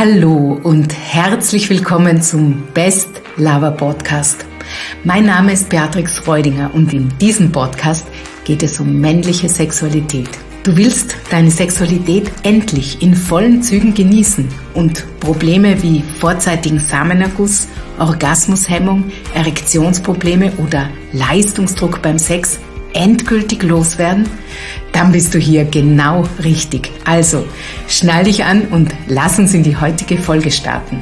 Hallo und herzlich willkommen zum Best Lover Podcast. Mein Name ist Beatrix Freudinger und in diesem Podcast geht es um männliche Sexualität. Du willst deine Sexualität endlich in vollen Zügen genießen und Probleme wie vorzeitigen Samenerguss, Orgasmushemmung, Erektionsprobleme oder Leistungsdruck beim Sex endgültig loswerden? Dann bist du hier genau richtig. Also, schnall dich an und lass uns in die heutige Folge starten.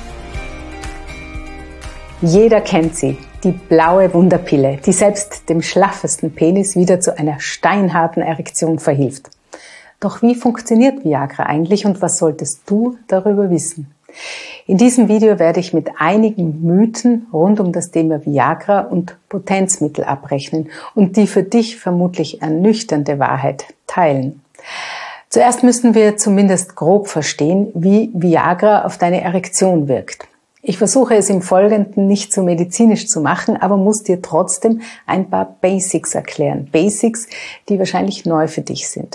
Jeder kennt sie, die blaue Wunderpille, die selbst dem schlaffesten Penis wieder zu einer steinharten Erektion verhilft. Doch wie funktioniert Viagra eigentlich und was solltest du darüber wissen? In diesem Video werde ich mit einigen Mythen rund um das Thema Viagra und Potenzmittel abrechnen und die für dich vermutlich ernüchternde Wahrheit teilen. Zuerst müssen wir zumindest grob verstehen, wie Viagra auf deine Erektion wirkt. Ich versuche es im Folgenden nicht so medizinisch zu machen, aber muss dir trotzdem ein paar Basics erklären. Basics, die wahrscheinlich neu für dich sind.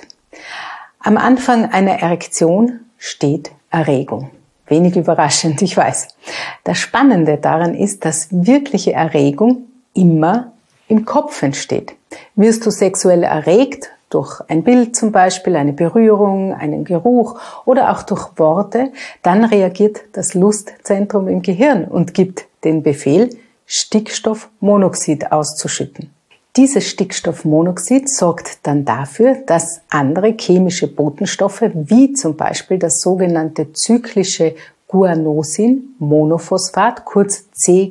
Am Anfang einer Erektion steht Erregung. Wenig überraschend, ich weiß. Das Spannende daran ist, dass wirkliche Erregung immer im Kopf entsteht. Wirst du sexuell erregt, durch ein Bild zum Beispiel, eine Berührung, einen Geruch oder auch durch Worte, dann reagiert das Lustzentrum im Gehirn und gibt den Befehl, Stickstoffmonoxid auszuschütten. Dieses Stickstoffmonoxid sorgt dann dafür, dass andere chemische Botenstoffe, wie zum Beispiel das sogenannte zyklische Guanosin-Monophosphat, kurz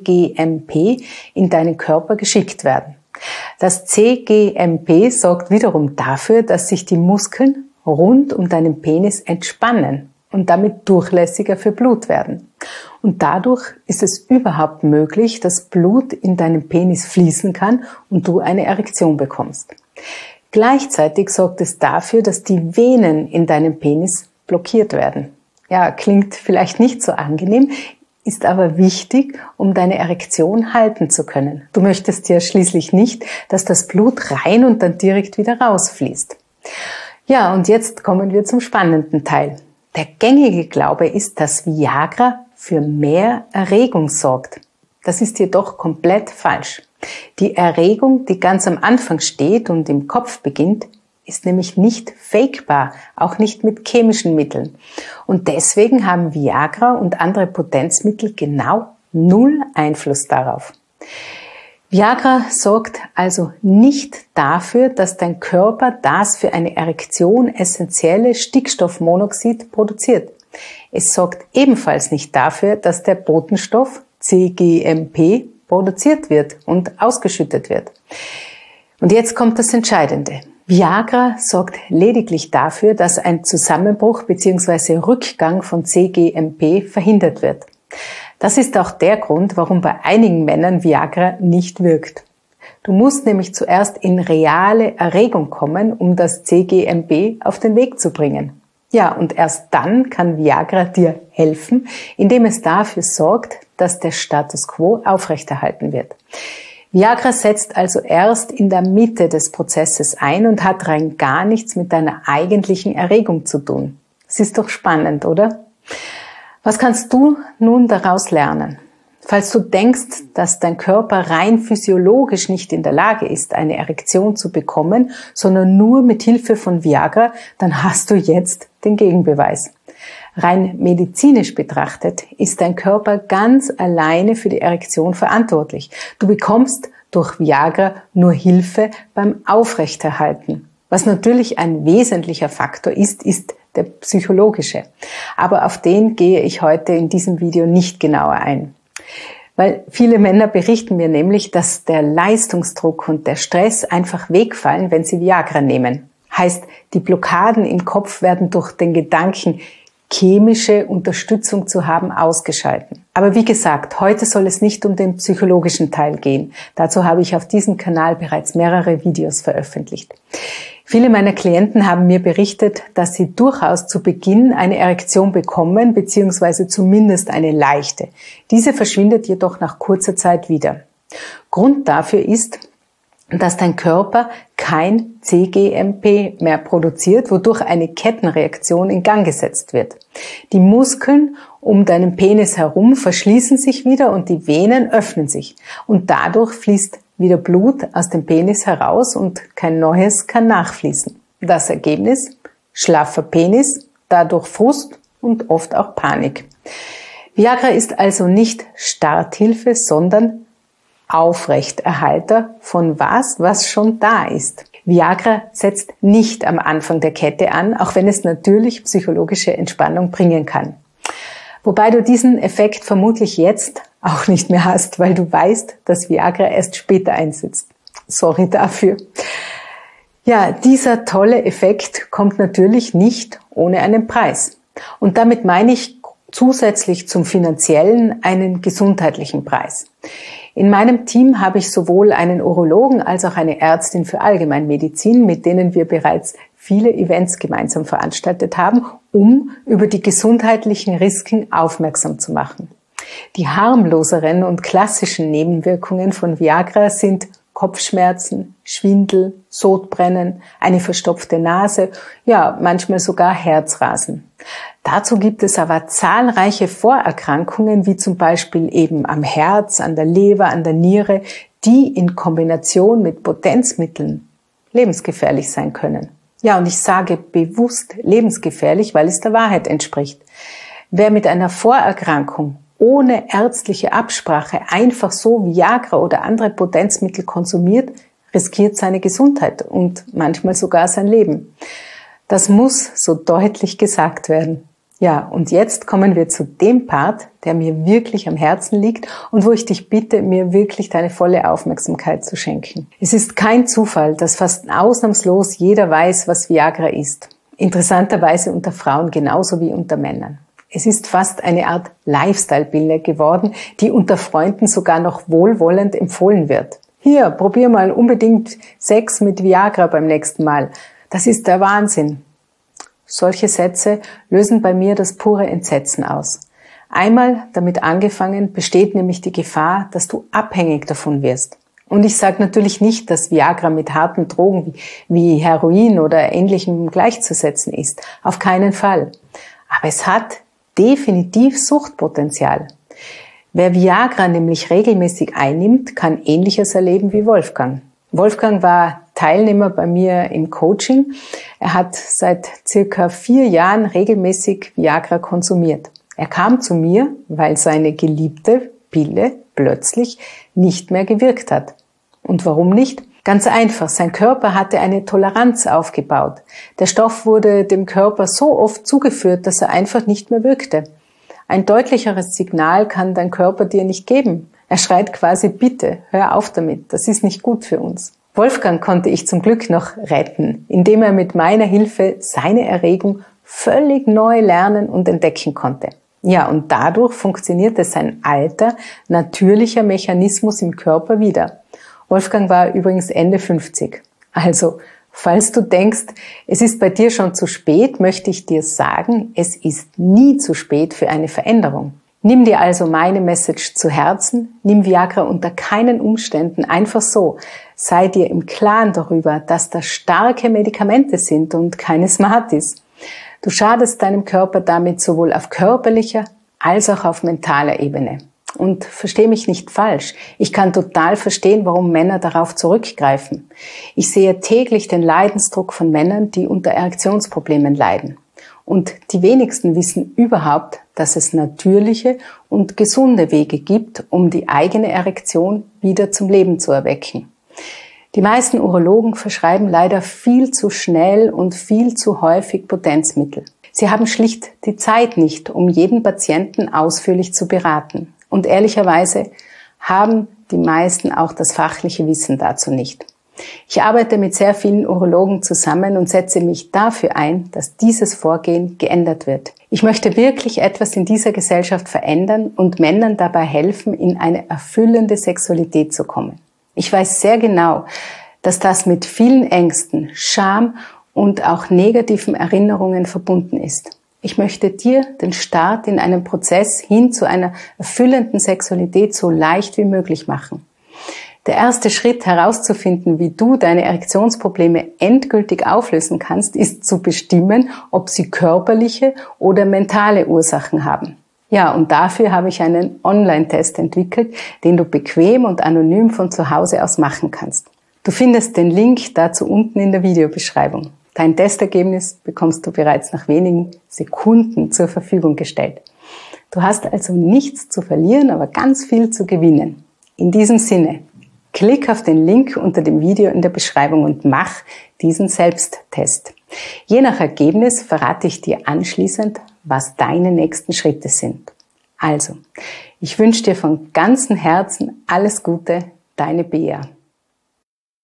cGMP, in deinen Körper geschickt werden. Das cGMP sorgt wiederum dafür, dass sich die Muskeln rund um deinen Penis entspannen und damit durchlässiger für Blut werden. Und dadurch ist es überhaupt möglich, dass Blut in deinen Penis fließen kann und du eine Erektion bekommst. Gleichzeitig sorgt es dafür, dass die Venen in deinem Penis blockiert werden. Ja, klingt vielleicht nicht so angenehm, ist aber wichtig, um deine Erektion halten zu können. Du möchtest ja schließlich nicht, dass das Blut rein und dann direkt wieder rausfließt. Ja, und jetzt kommen wir zum spannenden Teil. Der gängige Glaube ist, dass Viagra für mehr Erregung sorgt. Das ist jedoch komplett falsch. Die Erregung, die ganz am Anfang steht und im Kopf beginnt, ist nämlich nicht fakebar, auch nicht mit chemischen Mitteln. Und deswegen haben Viagra und andere Potenzmittel genau null Einfluss darauf. Viagra sorgt also nicht dafür, dass dein Körper das für eine Erektion essentielle Stickstoffmonoxid produziert. Es sorgt ebenfalls nicht dafür, dass der Botenstoff cGMP produziert wird und ausgeschüttet wird. Und jetzt kommt das Entscheidende. Viagra sorgt lediglich dafür, dass ein Zusammenbruch bzw. Rückgang von cGMP verhindert wird. Das ist auch der Grund, warum bei einigen Männern Viagra nicht wirkt. Du musst nämlich zuerst in reale Erregung kommen, um das cGMP auf den Weg zu bringen. Ja, und erst dann kann Viagra dir helfen, indem es dafür sorgt, dass der Status quo aufrechterhalten wird. Viagra setzt also erst in der Mitte des Prozesses ein und hat rein gar nichts mit deiner eigentlichen Erregung zu tun. Das ist doch spannend, oder? Was kannst du nun daraus lernen? Falls du denkst, dass dein Körper rein physiologisch nicht in der Lage ist, eine Erektion zu bekommen, sondern nur mit Hilfe von Viagra, dann hast du jetzt den Gegenbeweis. Rein medizinisch betrachtet ist dein Körper ganz alleine für die Erektion verantwortlich. Du bekommst durch Viagra nur Hilfe beim Aufrechterhalten. Was natürlich ein wesentlicher Faktor ist der psychologische. Aber auf den gehe ich heute in diesem Video nicht genauer ein. Weil viele Männer berichten mir nämlich, dass der Leistungsdruck und der Stress einfach wegfallen, wenn sie Viagra nehmen. Heißt, die Blockaden im Kopf werden durch den Gedanken, chemische Unterstützung zu haben, ausgeschalten. Aber wie gesagt, heute soll es nicht um den psychologischen Teil gehen. Dazu habe ich auf diesem Kanal bereits mehrere Videos veröffentlicht. Viele meiner Klienten haben mir berichtet, dass sie durchaus zu Beginn eine Erektion bekommen, beziehungsweise zumindest eine leichte. Diese verschwindet jedoch nach kurzer Zeit wieder. Grund dafür ist, dass dein Körper kein cGMP mehr produziert, wodurch eine Kettenreaktion in Gang gesetzt wird. Die Muskeln um deinen Penis herum verschließen sich wieder und die Venen öffnen sich. Und dadurch fließt wieder Blut aus dem Penis heraus und kein neues kann nachfließen. Das Ergebnis? Schlaffer Penis, dadurch Frust und oft auch Panik. Viagra ist also nicht Starthilfe, sondern Aufrechterhalter von was schon da ist. Viagra setzt nicht am Anfang der Kette an, auch wenn es natürlich psychologische Entspannung bringen kann. Wobei du diesen Effekt vermutlich jetzt auch nicht mehr hast, weil du weißt, dass Viagra erst später einsetzt. Sorry dafür. Ja, dieser tolle Effekt kommt natürlich nicht ohne einen Preis. Und damit meine ich zusätzlich zum finanziellen einen gesundheitlichen Preis. In meinem Team habe ich sowohl einen Urologen als auch eine Ärztin für Allgemeinmedizin, mit denen wir bereits viele Events gemeinsam veranstaltet haben, um über die gesundheitlichen Risiken aufmerksam zu machen. Die harmloseren und klassischen Nebenwirkungen von Viagra sind Kopfschmerzen, Schwindel, Sodbrennen, eine verstopfte Nase, ja, manchmal sogar Herzrasen. Dazu gibt es aber zahlreiche Vorerkrankungen, wie zum Beispiel eben am Herz, an der Leber, an der Niere, die in Kombination mit Potenzmitteln lebensgefährlich sein können. Ja, und ich sage bewusst lebensgefährlich, weil es der Wahrheit entspricht. Wer mit einer Vorerkrankung ohne ärztliche Absprache einfach so Viagra oder andere Potenzmittel konsumiert, riskiert seine Gesundheit und manchmal sogar sein Leben. Das muss so deutlich gesagt werden. Ja, und jetzt kommen wir zu dem Part, der mir wirklich am Herzen liegt und wo ich dich bitte, mir wirklich deine volle Aufmerksamkeit zu schenken. Es ist kein Zufall, dass fast ausnahmslos jeder weiß, was Viagra ist. Interessanterweise unter Frauen genauso wie unter Männern. Es ist fast eine Art Lifestyle-Pille geworden, die unter Freunden sogar noch wohlwollend empfohlen wird. Hier, probier mal unbedingt Sex mit Viagra beim nächsten Mal. Das ist der Wahnsinn. Solche Sätze lösen bei mir das pure Entsetzen aus. Einmal damit angefangen, besteht nämlich die Gefahr, dass du abhängig davon wirst. Und ich sage natürlich nicht, dass Viagra mit harten Drogen wie Heroin oder Ähnlichem gleichzusetzen ist. Auf keinen Fall. Aber es hat definitiv Suchtpotenzial. Wer Viagra nämlich regelmäßig einnimmt, kann Ähnliches erleben wie Wolfgang. Wolfgang war Teilnehmer bei mir im Coaching. Er hat seit circa 4 Jahren regelmäßig Viagra konsumiert. Er kam zu mir, weil seine geliebte Pille plötzlich nicht mehr gewirkt hat. Und warum nicht? Ganz einfach, sein Körper hatte eine Toleranz aufgebaut. Der Stoff wurde dem Körper so oft zugeführt, dass er einfach nicht mehr wirkte. Ein deutlicheres Signal kann dein Körper dir nicht geben. Er schreit quasi, bitte, hör auf damit, das ist nicht gut für uns. Wolfgang konnte ich zum Glück noch retten, indem er mit meiner Hilfe seine Erregung völlig neu lernen und entdecken konnte. Ja, und dadurch funktionierte sein alter, natürlicher Mechanismus im Körper wieder. Wolfgang war übrigens Ende 50. Also, falls du denkst, es ist bei dir schon zu spät, möchte ich dir sagen, es ist nie zu spät für eine Veränderung. Nimm dir also meine Message zu Herzen, nimm Viagra unter keinen Umständen einfach so. Sei dir im Klaren darüber, dass das starke Medikamente sind und keine Smarties. Du schadest deinem Körper damit sowohl auf körperlicher als auch auf mentaler Ebene. Und versteh mich nicht falsch, ich kann total verstehen, warum Männer darauf zurückgreifen. Ich sehe täglich den Leidensdruck von Männern, die unter Erektionsproblemen leiden. Und die wenigsten wissen überhaupt, dass es natürliche und gesunde Wege gibt, um die eigene Erektion wieder zum Leben zu erwecken. Die meisten Urologen verschreiben leider viel zu schnell und viel zu häufig Potenzmittel. Sie haben schlicht die Zeit nicht, um jeden Patienten ausführlich zu beraten. Und ehrlicherweise haben die meisten auch das fachliche Wissen dazu nicht. Ich arbeite mit sehr vielen Urologen zusammen und setze mich dafür ein, dass dieses Vorgehen geändert wird. Ich möchte wirklich etwas in dieser Gesellschaft verändern und Männern dabei helfen, in eine erfüllende Sexualität zu kommen. Ich weiß sehr genau, dass das mit vielen Ängsten, Scham und auch negativen Erinnerungen verbunden ist. Ich möchte dir den Start in einem Prozess hin zu einer erfüllenden Sexualität so leicht wie möglich machen. Der erste Schritt herauszufinden, wie du deine Erektionsprobleme endgültig auflösen kannst, ist zu bestimmen, ob sie körperliche oder mentale Ursachen haben. Ja, und dafür habe ich einen Online-Test entwickelt, den du bequem und anonym von zu Hause aus machen kannst. Du findest den Link dazu unten in der Videobeschreibung. Dein Testergebnis bekommst du bereits nach wenigen Sekunden zur Verfügung gestellt. Du hast also nichts zu verlieren, aber ganz viel zu gewinnen. In diesem Sinne, klick auf den Link unter dem Video in der Beschreibung und mach diesen Selbsttest. Je nach Ergebnis verrate ich dir anschließend, was deine nächsten Schritte sind. Also, ich wünsche dir von ganzem Herzen alles Gute, deine Bea.